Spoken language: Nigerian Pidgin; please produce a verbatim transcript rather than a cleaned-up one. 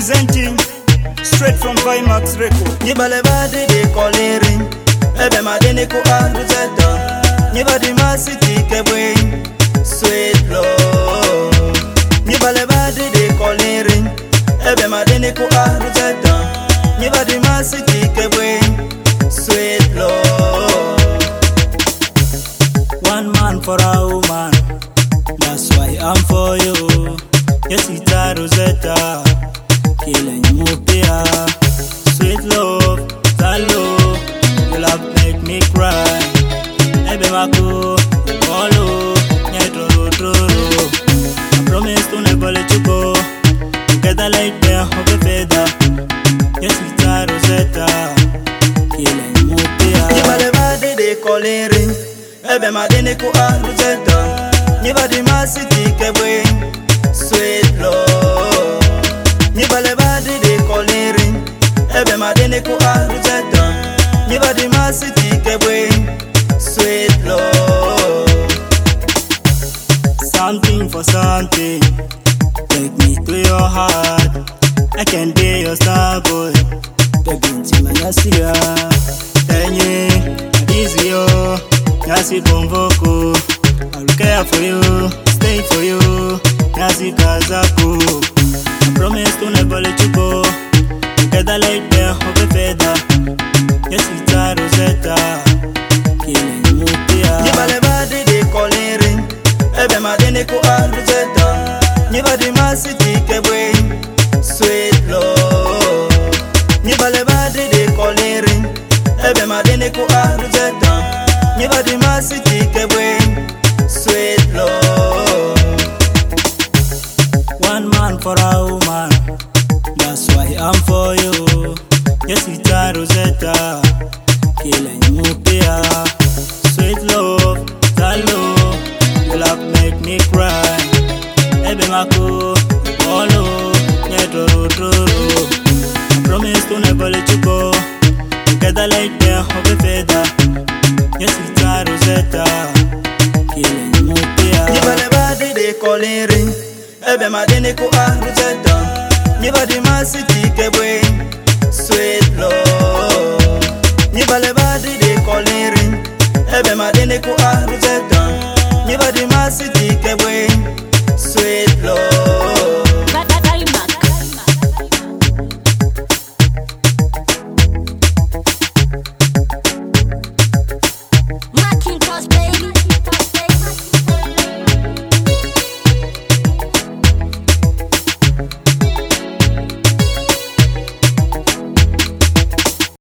Representing straight from Vimax Record. Nibale badi de kolering, ebe madene ko aruzeta. Nibadi masiti kebwe, sweet love. Nibale badi de kolering, ebe madene ko aruzeta. Nibadi masiti kebwe, sweet love. One man for a woman, that's why I'm for you. Yes, it's a Rosetta, killing Mupia. Sweet love, that love, your love make me cry. Ebe mako, follow, nyetoro toro. I promise to never let you go. Together like the of a feather. Yes, it's a Rosetta, killing Mupia. Nibale badi de kolering, ebe madene ko aruzeta. Nibadi masiti kebwe, sweet love. Nibale badi de kolering, ebe madene ko aruzeta. Nibadi masiti kebwe, sweet love. Something for something, take me to your heart. I can be your star boy, baby ntima nyasiya. Enye, easy yo, nyasi konvoko. I'll care for you, stay for you, nyasi kazako. I promise to never let you go. Together like the of a feather. Yes, it's a Rosetta, killing Mupia. Nibale badi de kolering, ebe madene ko aruzeta. Nibadi masiti kebwe, sweet love. Nibale badi de kolering, ebe madene ko aruzeta. Nibadi masiti kebwe, sweet love. One man for a woman, that's why I'm for you. Yes, it's a Rosetta, killing Mupia. Sweet love, that love, your love make me cry. Ebe mako, follow, nyetoro toro. I promise to never let you go. Together like the of a feather. Yes, it's a Rosetta, killing Mupia. Nibale badi de kolering, ebe madene ko aruzeta. Nibadi masiti kebwe, sweet love. Nibale badi de kolering, ebe madene ko aruzeta.